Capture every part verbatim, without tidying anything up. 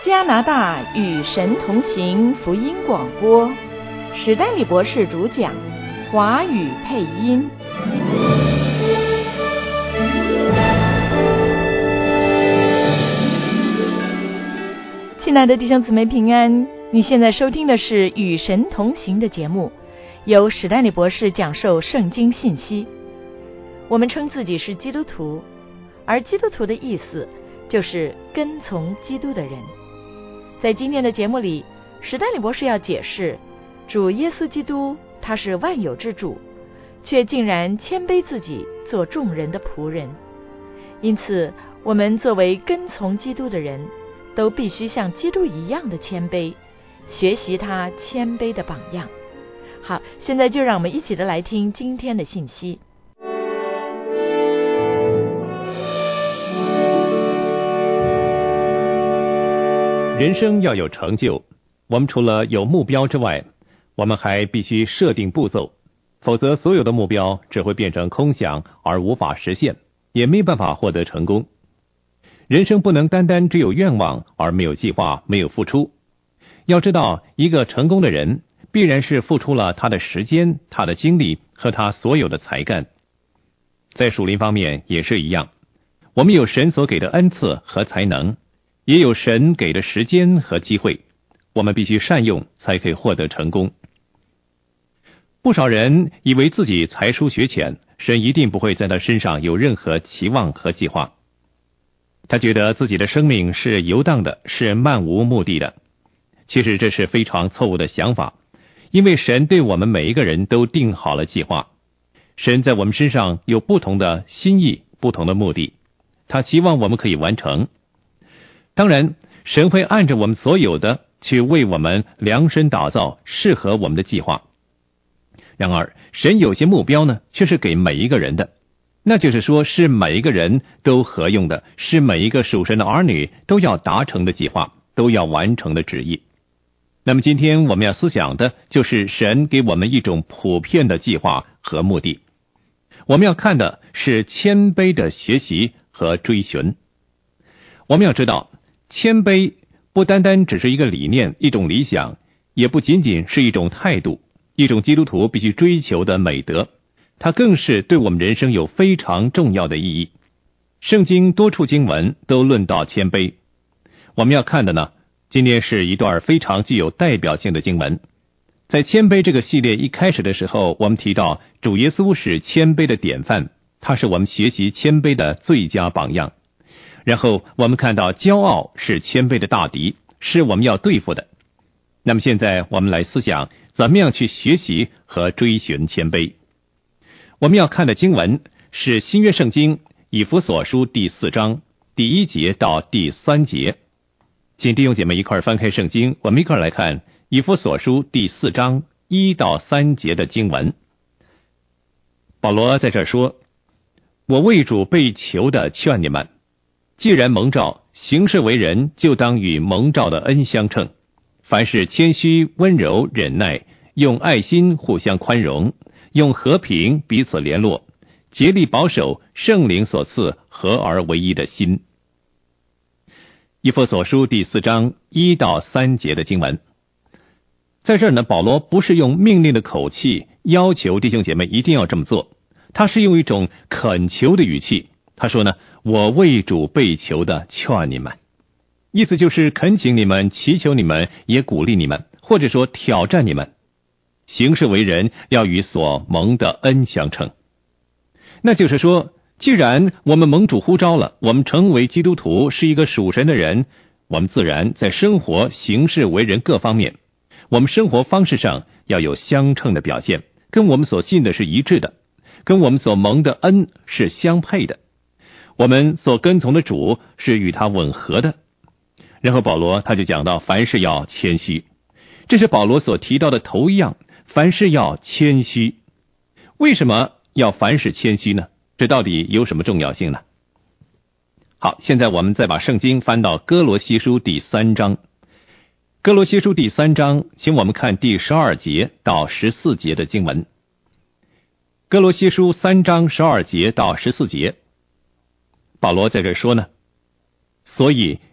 加拿大与神同行福音广播，史丹利博士主讲，华语配音。亲爱的弟兄姊妹平安，你现在收听的是与神同行的节目，由史丹利博士讲授圣经信息。我们称自己是基督徒，而基督徒的意思就是跟从基督的人。在今天的节目里，史丹利博士要解释主耶稣基督他是万有之主，却竟然谦卑自己做众人的仆人。因此我们作为跟从基督的人，都必须像基督一样的谦卑，学习他谦卑的榜样。好，现在就让我们一起的来听今天的信息。 人生要有成就，我们除了有目标之外，我们还必须设定步骤，否则所有的目标只会变成空想而无法实现，也没办法获得成功。人生不能单单只有愿望而没有计划，没有付出。要知道，一个成功的人必然是付出了他的时间、他的精力和他所有的才干。在属灵方面也是一样，我们有神所给的恩赐和才能，也有神给的时间和机会，我们必须善用才可以获得成功。不少人以为自己才疏学浅，神一定不会在他身上有任何期望和计划。他觉得自己的生命是游荡的，是漫无目的的。其实这是非常错误的想法，因为神对我们每一个人都定好了计划。神在我们身上有不同的心意，不同的目的，他希望我们可以完成。当然，神会按着我们所有的去为我们量身打造适合我们的计划。然而，神有些目标呢，却是给每一个人的，那就是说是每一个人都合用的，是每一个属神的儿女都要达成的计划，都要完成的旨意。那么今天我们要思想的就是神给我们一种普遍的计划和目的。我们要看的是谦卑的学习和追寻。我们要知道，谦卑不单单只是一个理念，一种理想，也不仅仅是一种态度，一种基督徒必须追求的美德，它更是对我们人生有非常重要的意义。圣经多处经文都论到谦卑。我们要看的呢，今天是一段非常具有代表性的经文。在谦卑这个系列一开始的时候，我们提到主耶稣是谦卑的典范，他是我们学习谦卑的最佳榜样。然后我们看到骄傲是谦卑的大敌，是我们要对付的。那么现在我们来思想怎么样去学习和追寻谦卑。我们要看的经文是新约圣经以弗所书第四章第一节到第三节。请弟兄姐妹一块翻开圣经，我们一块来看以弗所书第四章一到三节的经文。保罗在这儿说，我为主被求的劝你们，既然蒙召，行事为人就当与蒙召的恩相称，凡事谦虚温柔忍耐，用爱心互相宽容，用和平彼此联络，竭力保守圣灵所赐合而为一的心。以弗所书第四章一到三节的经文，在这儿呢，保罗不是用命令的口气要求弟兄姐妹一定要这么做，他是用一种恳求的语气。他说呢，我为主被求的劝你们，意思就是恳请你们，祈求你们，也鼓励你们，或者说挑战你们，行事为人要与所蒙的恩相称。那就是说，既然我们蒙主呼召了，我们成为基督徒，是一个属神的人，我们自然在生活行事为人各方面，我们生活方式上要有相称的表现，跟我们所信的是一致的，跟我们所蒙的恩是相配的，我们所跟从的主是与他吻合的。然后保罗他就讲到凡事要谦虚，这是保罗所提到的头一样，凡事要谦虚。为什么要凡事谦虚呢？这到底有什么重要性呢？好，现在我们再把圣经翻到哥罗西书第三章。哥罗西书第三章，请我们看第十二节到十四节的经文。哥罗西书三章十二节到十四节，保罗在这说呢，所以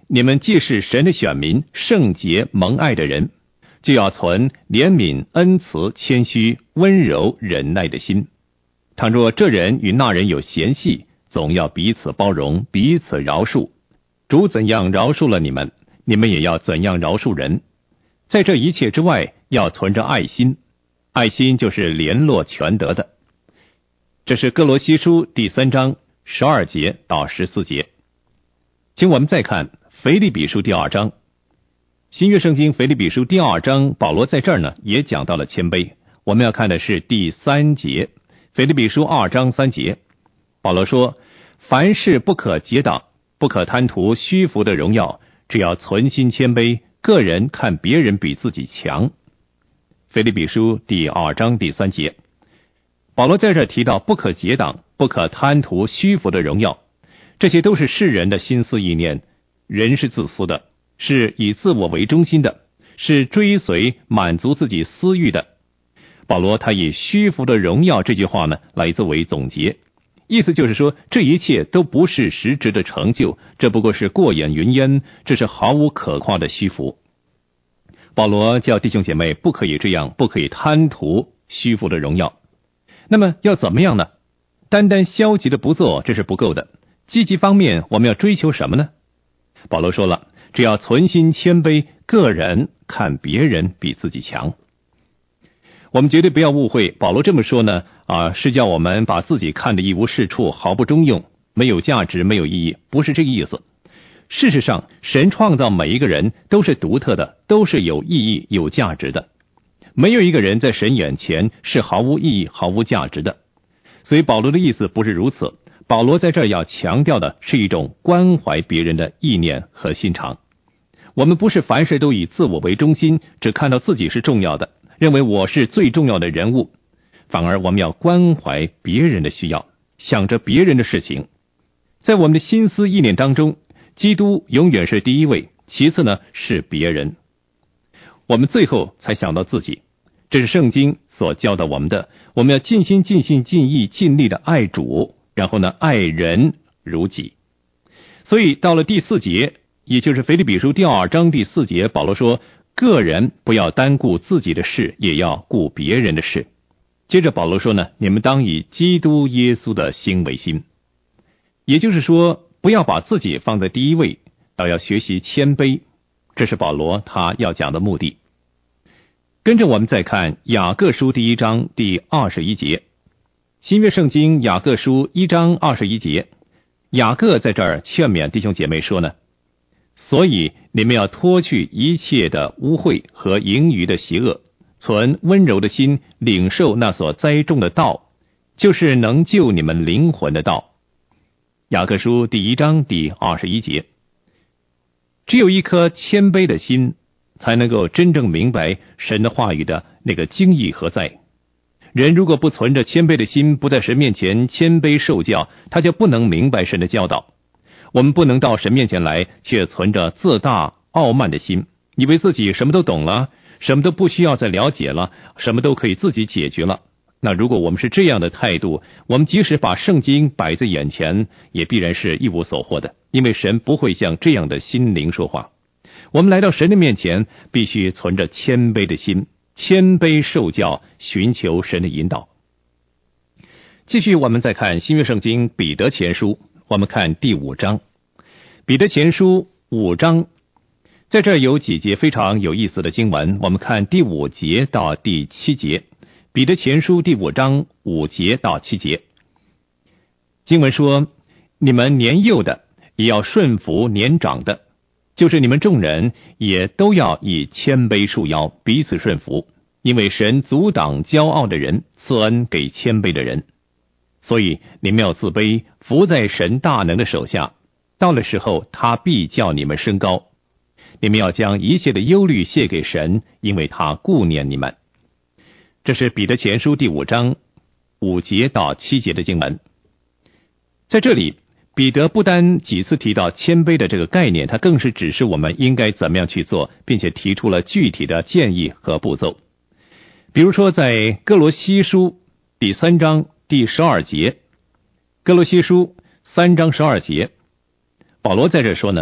你们既是神的选民，圣洁蒙爱的人，就要存怜悯、恩慈、谦虚、温柔、忍耐的心。倘若这人与那人有嫌隙，总要彼此包容，彼此饶恕。主怎样饶恕了你们，你们也要怎样饶恕人。在这一切之外，要存着爱心，爱心就是联络全德的。这是哥罗西书第三章十二节到十四节。请我们再看腓立比书第二章。新约圣经腓立比书第二章，保罗在这儿呢也讲到了谦卑。我们要看的是第三节，腓立比书二章三节。保罗说，凡事不可结党，不可贪图虚浮的荣耀，只要存心谦卑，个人看别人比自己强。腓立比书第二章第三节，保罗在这提到不可结党，不可贪图虚浮的荣耀，这些都是世人的心思意念。人是自私的，是以自我为中心的，是追随满足自己私欲的。保罗他以虚浮的荣耀这句话呢来作为总结，意思就是说，这一切都不是实质的成就，这不过是过眼云烟，这是毫无可夸的虚浮。保罗叫弟兄姐妹不可以这样，不可以贪图虚浮的荣耀。那么要怎么样呢？单单消极的不做，这是不够的。积极方面我们要追求什么呢？保罗说了，只要存心谦卑，个人看别人比自己强。我们绝对不要误会，保罗这么说呢，啊，是叫我们把自己看得一无是处，毫不中用，没有价值，没有意义，不是这个意思。事实上，神创造每一个人都是独特的，都是有意义、有价值的。没有一个人在神眼前是毫无意义、毫无价值的。所以保罗的意思不是如此。保罗在这儿要强调的是一种关怀别人的意念和心肠。我们不是凡事都以自我为中心，只看到自己是重要的，认为我是最重要的人物，反而我们要关怀别人的需要，想着别人的事情。在我们的心思意念当中，基督永远是第一位，其次呢是别人，我们最后才想到自己。这是圣经所教导我们的，我们要尽心尽性尽意尽力的爱主，然后呢爱人如己。所以到了第四节，也就是腓立比书第二章第四节，保罗说，个人不要单顾自己的事，也要顾别人的事。接着保罗说呢，你们当以基督耶稣的心为心。也就是说，不要把自己放在第一位，倒要学习谦卑，这是保罗他要讲的目的。跟着我们再看雅各书第一章第二十一节。新约圣经雅各书一章二十一节，雅各在这儿劝勉弟兄姐妹说呢，所以你们要脱去一切的污秽和盈余的邪恶，存温柔的心，领受那所栽种的道，就是能救你们灵魂的道。雅各书第一章第二十一节。只有一颗谦卑的心，才能够真正明白神的话语的那个精义何在。人如果不存着谦卑的心，不在神面前谦卑受教，他就不能明白神的教导。我们不能到神面前来，却存着自大傲慢的心，以为自己什么都懂了，什么都不需要再了解了，什么都可以自己解决了。那如果我们是这样的态度，我们即使把圣经摆在眼前，也必然是一无所获的，因为神不会向这样的心灵说话。我们来到神的面前，必须存着谦卑的心，谦卑受教，寻求神的引导。继续我们再看新约圣经彼得前书，我们看第五章。彼得前书五章，在这儿有几节非常有意思的经文，我们看第五节到第七节。彼得前书第五章五节到七节，经文说，你们年幼的也要顺服年长的，就是你们众人也都要以谦卑束腰，彼此顺服，因为神阻挡骄傲的人，赐恩给谦卑的人。所以你们要自卑，服在神大能的手下，到了时候他必叫你们升高。你们要将一切的忧虑卸给神，因为他顾念你们。这是彼得前书第五章五节到七节的经文。在这里，彼得不单几次提到谦卑的这个概念，他更是指示我们应该怎么样去做，并且提出了具体的建议和步骤。比如说在哥罗西书第三章第十二节，哥罗西书三章十二节，保罗在这说呢，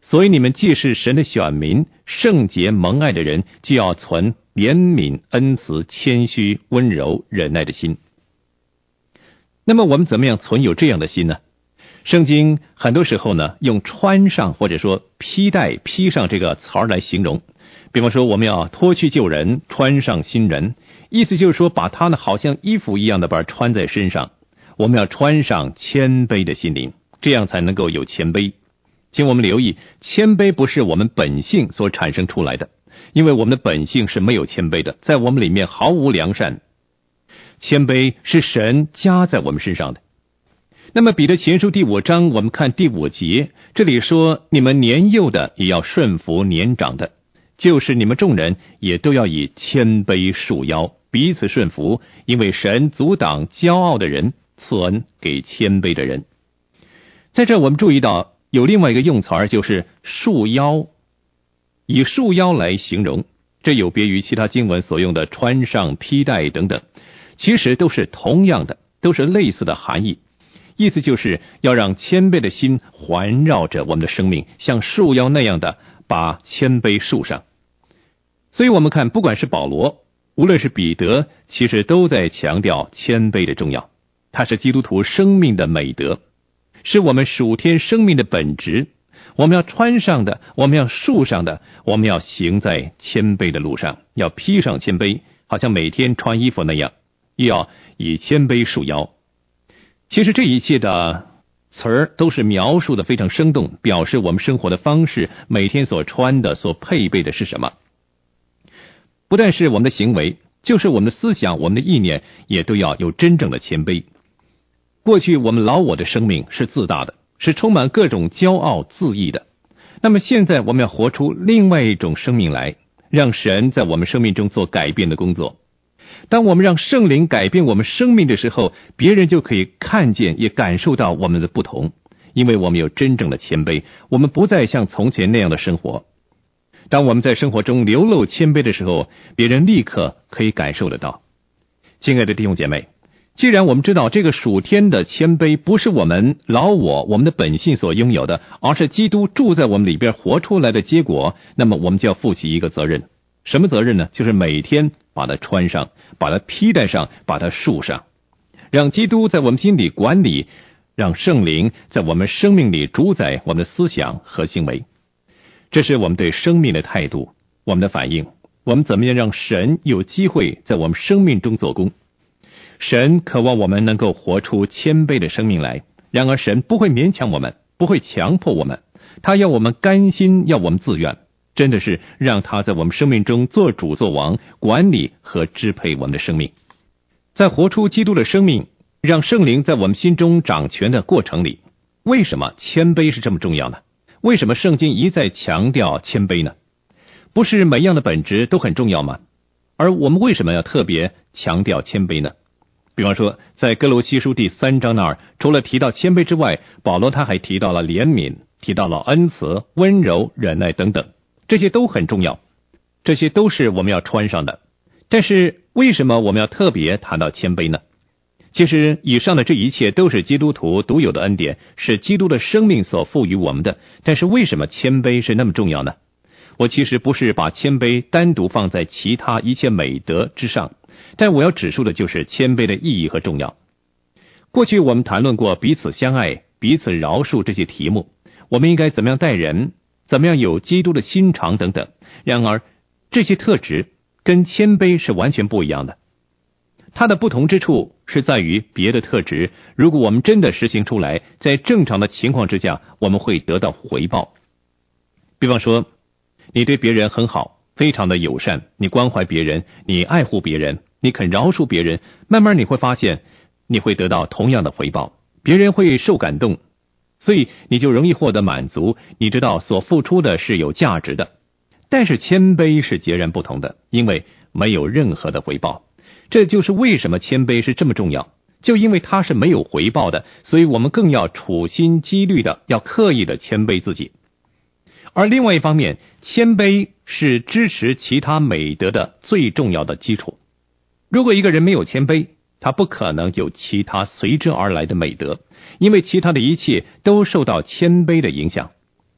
所以你们既是神的选民，圣洁蒙爱的人，就要存怜悯、恩慈、谦虚、温柔、忍耐的心。那么我们怎么样存有这样的心呢？圣经很多时候呢，用穿上或者说披戴、披上这个词儿来形容。比方说，我们要脱去旧人，穿上新人，意思就是说，把它呢好像衣服一样的把它穿在身上。我们要穿上谦卑的心灵，这样才能够有谦卑。请我们留意，谦卑不是我们本性所产生出来的，因为我们的本性是没有谦卑的，在我们里面毫无良善。谦卑是神加在我们身上的。那么彼得前书第五章，我们看第五节，这里说，你们年幼的也要顺服年长的，就是你们众人也都要以谦卑束腰，彼此顺服，因为神阻挡骄傲的人，赐恩给谦卑的人。在这我们注意到有另外一个用词儿，就是束腰，以束腰来形容，这有别于其他经文所用的穿上、披戴等等，其实都是同样的，都是类似的含义。意思就是要让谦卑的心环绕着我们的生命，像束腰那样的把谦卑束上。所以我们看，不管是保罗，无论是彼得，其实都在强调谦卑的重要。它是基督徒生命的美德，是我们属天生命的本质。我们要穿上的，我们要束上的，我们要行在谦卑的路上，要披上谦卑，好像每天穿衣服那样，又要以谦卑束腰。其实这一切的词儿都是描述的非常生动，表示我们生活的方式，每天所穿的、所配备的是什么。不但是我们的行为，就是我们的思想、我们的意念，也都要有真正的谦卑。过去我们老我的生命是自大的，是充满各种骄傲自义的。那么现在我们要活出另外一种生命来，让神在我们生命中做改变的工作。当我们让圣灵改变我们生命的时候，别人就可以看见也感受到我们的不同，因为我们有真正的谦卑，我们不再像从前那样的生活。当我们在生活中流露谦卑的时候，别人立刻可以感受得到。亲爱的弟兄姐妹，既然我们知道这个属天的谦卑不是我们老我我们的本性所拥有的，而是基督住在我们里边活出来的结果，那么我们就要负起一个责任。什么责任呢？就是每天把它穿上，把它披戴上，把它束上，让基督在我们心里管理，让圣灵在我们生命里主宰我们的思想和行为。这是我们对生命的态度，我们的反应。我们怎么样让神有机会在我们生命中做工？神渴望我们能够活出谦卑的生命来，然而神不会勉强我们，不会强迫我们，他要我们甘心，要我们自愿，真的是让他在我们生命中做主做王，管理和支配我们的生命。在活出基督的生命，让圣灵在我们心中掌权的过程里，为什么谦卑是这么重要呢？为什么圣经一再强调谦卑呢？不是每样的本质都很重要吗？而我们为什么要特别强调谦卑呢？比方说，在哥罗西书第三章那儿，除了提到谦卑之外，保罗他还提到了怜悯，提到了恩慈、温柔、忍耐等等，这些都很重要，这些都是我们要穿上的。但是为什么我们要特别谈到谦卑呢？其实以上的这一切都是基督徒独有的恩典，是基督的生命所赋予我们的。但是为什么谦卑是那么重要呢？我其实不是把谦卑单独放在其他一切美德之上，但我要指出的就是谦卑的意义和重要。过去我们谈论过彼此相爱、彼此饶恕这些题目，我们应该怎么样待人，怎么样有基督的心肠等等。然而这些特质跟谦卑是完全不一样的。它的不同之处是在于别的特质，如果我们真的实行出来，在正常的情况之下，我们会得到回报。比方说，你对别人很好，非常的友善，你关怀别人，你爱护别人，你肯饶恕别人，慢慢你会发现，你会得到同样的回报，别人会受感动，所以你就容易获得满足，你知道所付出的是有价值的。但是谦卑是截然不同的，因为没有任何的回报。这就是为什么谦卑是这么重要，就因为它是没有回报的，所以我们更要处心积虑的，要刻意的谦卑自己。而另外一方面，谦卑是支持其他美德的最重要的基础。如果一个人没有谦卑，他不可能有其他随之而来的美德，因为其他的一切都受到谦卑的影响。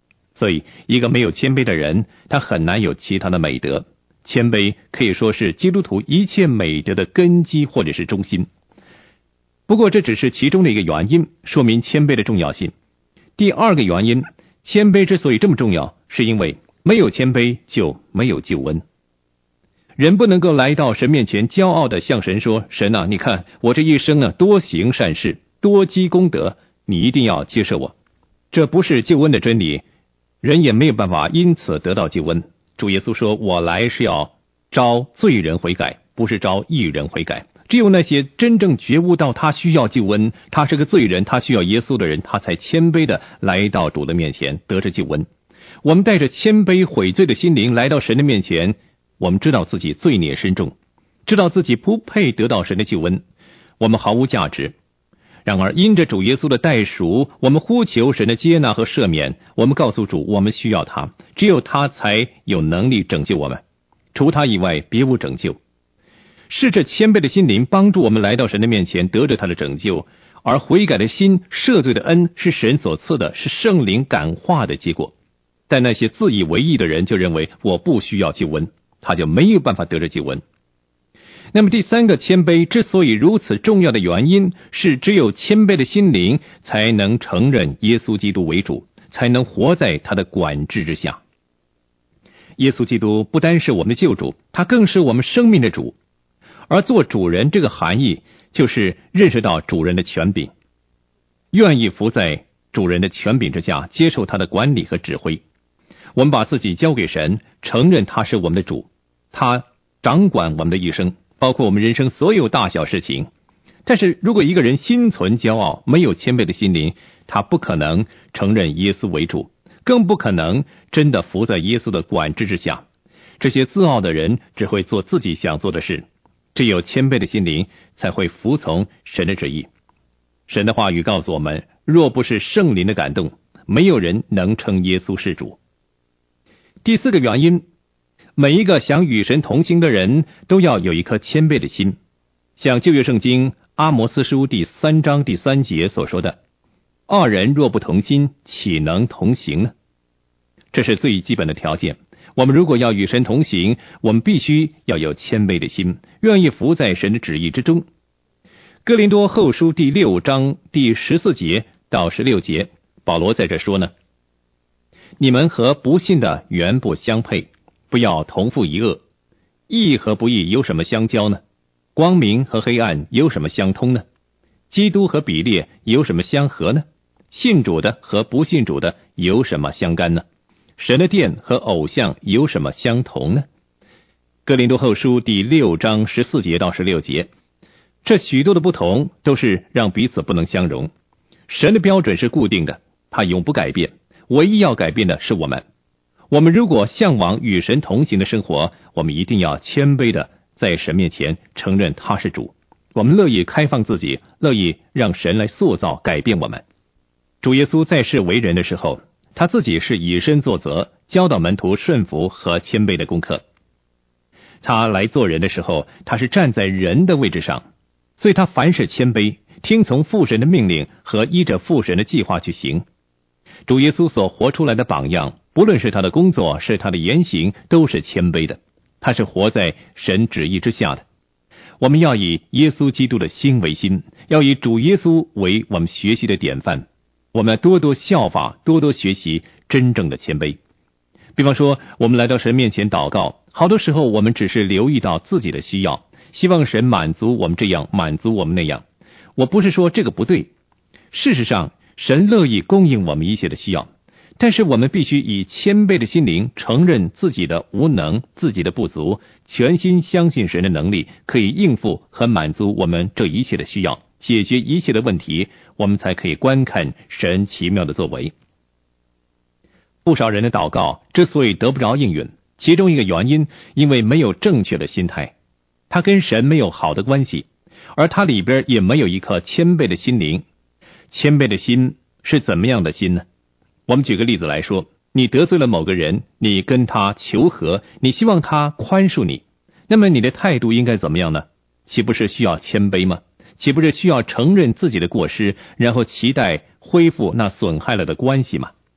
所以一个没有谦卑的人，他很难有其他的美德。谦卑可以说是基督徒一切美德的根基或者是中心。不过这只是其中的一个原因，说明谦卑的重要性。第二个原因，谦卑之所以这么重要，是因为没有谦卑就没有救恩。人不能够来到神面前骄傲地向神说，神啊，你看我这一生呢，多行善事，多积功德，你一定要接受我。这不是救恩的真理，人也没有办法因此得到救恩。主耶稣说，我来是要招罪人悔改，不是招义人悔改。只有那些真正觉悟到他需要救恩，他是个罪人，他需要耶稣的人，他才谦卑的来到主的面前得着救恩。我们带着谦卑悔罪的心灵来到神的面前，我们知道自己罪孽深重，知道自己不配得到神的救恩，我们毫无价值。然而因着主耶稣的代赎，我们呼求神的接纳和赦免，我们告诉主，我们需要他，只有他才有能力拯救我们，除他以外别无拯救。是这谦卑的心灵帮助我们来到神的面前得着他的拯救，而悔改的心赦罪的恩是神所赐的，是圣灵感化的结果。但那些自以为义的人就认为我不需要救恩，他就没有办法得着救恩。那么第三个谦卑之所以如此重要的原因，是只有谦卑的心灵才能承认耶稣基督为主，才能活在他的管制之下。耶稣基督不单是我们的救主，他更是我们生命的主。而做主人这个含义，就是认识到主人的权柄，愿意服在主人的权柄之下，接受他的管理和指挥。我们把自己交给神，承认他是我们的主，他掌管我们的一生，包括我们人生所有大小事情。但是如果一个人心存骄傲，没有谦卑的心灵，他不可能承认耶稣为主，更不可能真的服在耶稣的管制之下。这些自傲的人只会做自己想做的事，只有谦卑的心灵才会服从神的旨意。神的话语告诉我们，若不是圣灵的感动，没有人能称耶稣是主。第四个原因，每一个想与神同行的人都要有一颗谦卑的心，像旧约圣经阿摩斯书第三章第三节所说的，二人若不同心，岂能同行呢？这是最基本的条件。我们如果要与神同行，我们必须要有谦卑的心，愿意服在神的旨意之中。哥林多后书第六章第十四节到十六节，保罗在这说呢，你们和不信的原不相配，不要同负一恶。义和不义有什么相交呢？光明和黑暗有什么相通呢？基督和比列有什么相合呢？信主的和不信主的有什么相干呢？神的殿和偶像有什么相同呢？哥林多后书第六章十四节到十六节，这许多的不同都是让彼此不能相容。神的标准是固定的，他永不改变，唯一要改变的是我们。我们如果向往与神同行的生活，我们一定要谦卑的在神面前承认他是主。我们乐意开放自己，乐意让神来塑造改变我们。主耶稣在世为人的时候，他自己是以身作则，教导门徒顺服和谦卑的功课。他来做人的时候，他是站在人的位置上，所以他凡事谦卑，听从父神的命令和依着父神的计划去行。主耶稣所活出来的榜样，不论是他的工作，是他的言行，都是谦卑的。他是活在神旨意之下的。我们要以耶稣基督的心为心，要以主耶稣为我们学习的典范。我们要多多效法，多多学习真正的谦卑。比方说，我们来到神面前祷告，好多时候我们只是留意到自己的需要，希望神满足我们这样，满足我们那样。我不是说这个不对，事实上神乐意供应我们一切的需要，但是我们必须以谦卑的心灵承认自己的无能，自己的不足，全心相信神的能力可以应付和满足我们这一切的需要，解决一切的问题，我们才可以观看神奇妙的作为。不少人的祷告之所以得不着应允，其中一个原因，因为没有正确的心态，他跟神没有好的关系，而他里边也没有一颗谦卑的心灵。谦卑的心是怎么样的心呢？我们举个例子来说，你得罪了某个人，你跟他求和，你希望他宽恕你，那么你的态度应该怎么样呢？岂不是需要谦卑吗？岂不是需要承认自己的过失，然后期待恢复那损害了的关系吗？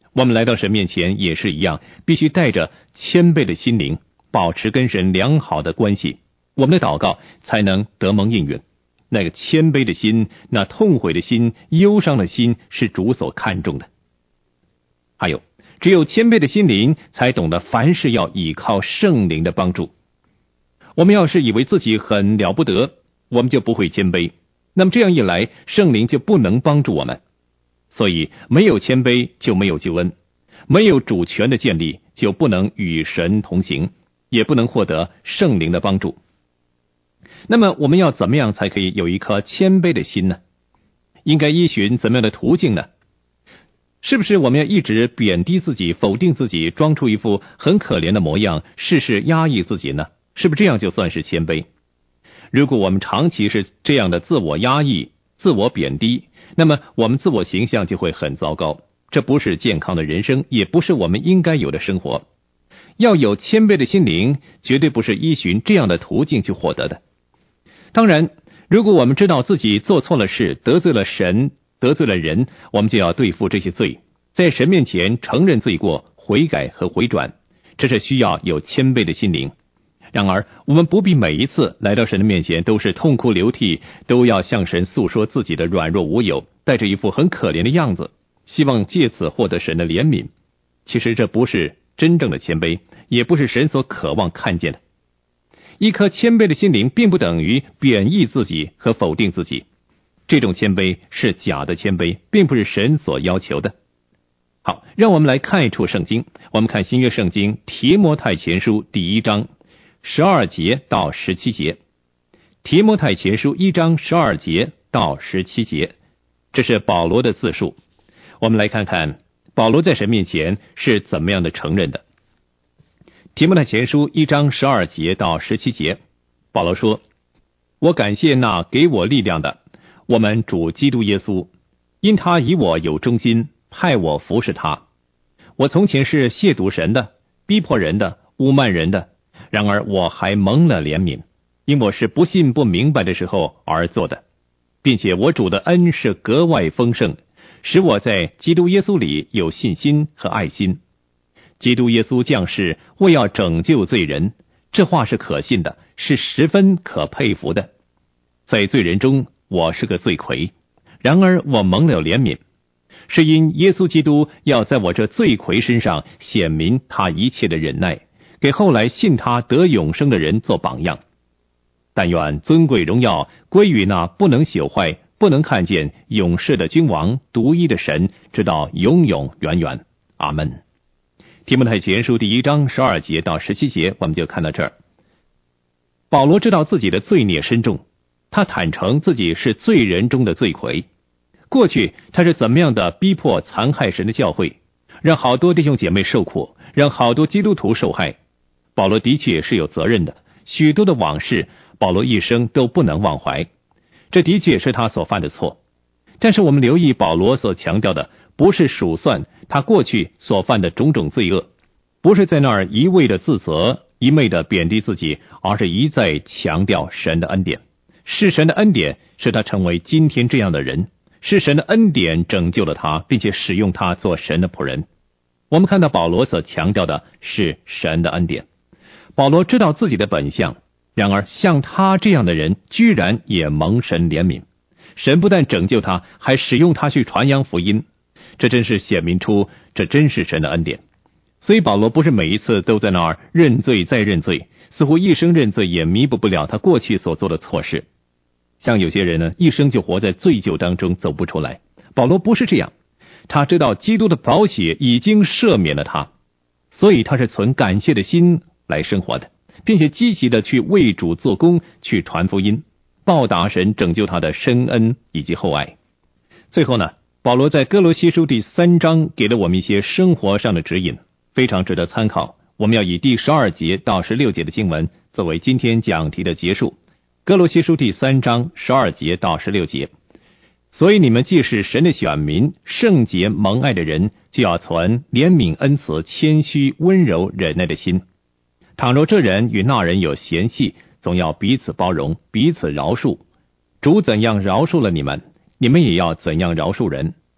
我们来到神面前也是一样，必须带着谦卑的心灵，保持跟神良好的关系，我们的祷告才能得蒙应允。那个谦卑的心，那痛悔的心，忧伤的心，是主所看重的。还有，只有谦卑的心灵才懂得凡事要依靠圣灵的帮助。我们要是以为自己很了不得，我们就不会谦卑，那么这样一来，圣灵就不能帮助我们。所以没有谦卑就没有救恩，没有主权的建立就不能与神同行，也不能获得圣灵的帮助。那么我们要怎么样才可以有一颗谦卑的心呢？应该依循怎么样的途径呢？是不是我们要一直贬低自己，否定自己，装出一副很可怜的模样，事事压抑自己呢？是不是这样就算是谦卑？如果我们长期是这样的自我压抑、自我贬低，那么我们自我形象就会很糟糕，这不是健康的人生，也不是我们应该有的生活。要有谦卑的心灵，绝对不是依循这样的途径去获得的。当然，如果我们知道自己做错了事，得罪了神，得罪了人，我们就要对付这些罪，在神面前承认罪过，悔改和回转，这是需要有谦卑的心灵。然而，我们不必每一次来到神的面前都是痛哭流涕，都要向神诉说自己的软弱无有，带着一副很可怜的样子，希望借此获得神的怜悯。其实这不是真正的谦卑，也不是神所渴望看见的。一颗谦卑的心灵并不等于贬义自己和否定自己，这种谦卑是假的谦卑，并不是神所要求的。好，让我们来看一处圣经，我们看新约圣经提摩太前书第一章十二节到十七节。提摩太前书一章十二节到十七节，这是保罗的自述。我们来看看保罗在神面前是怎么样的承认的。提摩太前书一章十二节到十七节，保罗说：我感谢那给我力量的，我们主基督耶稣，因他以我有忠心，派我服侍他。我从前是亵渎神的，逼迫人的，污慢人的，然而我还蒙了怜悯，因我是不信不明白的时候而做的，并且我主的恩是格外丰盛，使我在基督耶稣里有信心和爱心。基督耶稣降世为要拯救罪人，这话是可信的，是十分可佩服的。在罪人中，我是个罪魁，然而我蒙了怜悯，是因耶稣基督要在我这罪魁身上显明他一切的忍耐，给后来信他得永生的人做榜样。但愿尊贵荣耀归于那不能朽坏、不能看见、永世的君王、独一的神，直到永永远远。阿们。提摩太前书第一章十二节到十七节，我们就看到这儿。保罗知道自己的罪孽深重，他坦诚自己是罪人中的罪魁。过去他是怎么样的逼迫残害神的教会，让好多弟兄姐妹受苦，让好多基督徒受害。保罗的确是有责任的，许多的往事保罗一生都不能忘怀，这的确是他所犯的错。但是我们留意保罗所强调的，不是数算他过去所犯的种种罪恶，不是在那儿一味的自责，一昧的贬低自己，而是一再强调神的恩典。是神的恩典使他成为今天这样的人，是神的恩典拯救了他，并且使用他做神的仆人。我们看到保罗所强调的是神的恩典。保罗知道自己的本相，然而像他这样的人居然也蒙神怜悯，神不但拯救他，还使用他去传扬福音，这真是显明出这真是神的恩典。所以保罗不是每一次都在那儿认罪再认罪，似乎一生认罪也弥补不了他过去所做的错事。像有些人呢，一生就活在罪疚当中走不出来。保罗不是这样，他知道基督的宝血已经赦免了他，所以他是存感谢的心来生活的，并且积极的去为主做工，去传福音，报答神拯救他的深恩以及厚爱。最后呢，保罗在哥罗西书第三章给了我们一些生活上的指引，非常值得参考。我们要以第十二节到十六节的经文作为今天讲题的结束。哥罗西书第三章十二节到十六节，所以你们既是神的选民，圣洁蒙爱的人，就要存怜悯恩慈、谦虚温柔忍耐的心。倘若这人与那人有嫌隙，总要彼此包容，彼此饶恕。主怎样饶恕了你们，你们也要怎样饶恕人。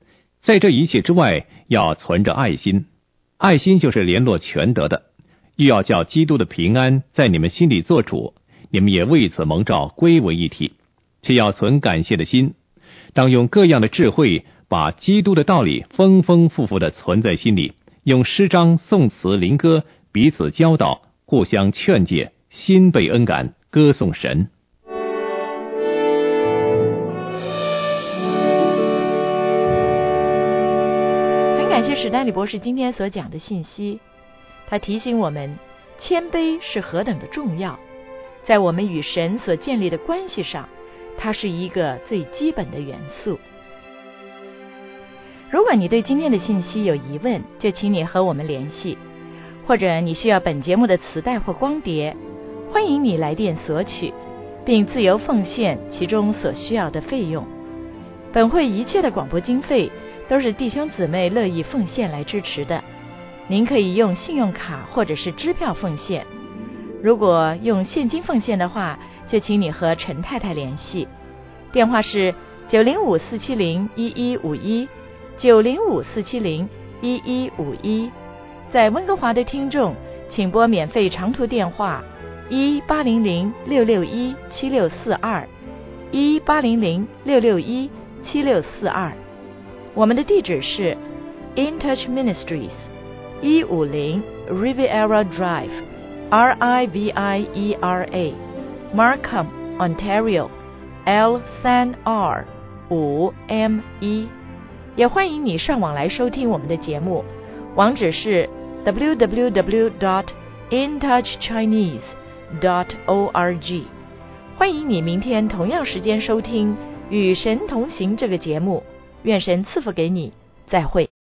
在这一切之外，要存着爱心，爱心就是联络全德的，又要叫基督的平安在你们心里做主，你们也为此蒙召归为一体，且要存感谢的心，当用各样的智慧，把基督的道理丰丰富富地存在心里，用诗章、颂词、灵歌彼此教导，互相劝诫，心被恩感，歌颂神。 很感谢史丹利博士今天所讲的信息，他提醒我们谦卑是何等的重要，在我们与神所建立的关系上，它是一个最基本的元素。如果你对今天的信息有疑问，就请你和我们联系，或者你需要本节目的磁带或光碟，欢迎你来电索取，并自由奉献其中所需要的费用。本会一切的广播经费都是弟兄姊妹乐意奉献来支持的，您可以用信用卡或者是支票奉献。如果用现金奉献的话，就请你和陈太太联系，电话是九零五四七零一一五一，九零五四七零一一五一。在温哥华的听众，请拨免费长途电话一八零零六六一七六四二，一八零零六六一七六四二。我们的地址是 In Touch Ministries， 一五零 Riviera Drive，R I V I E R A， Markham Ontario L 三 R 五 M 一。也欢迎你上网来收听我们的节目，网址是 double-u double-u double-u dot in touch chinese dot org。 欢迎你明天同样时间收听与神同行这个节目，愿神赐福给你，再会。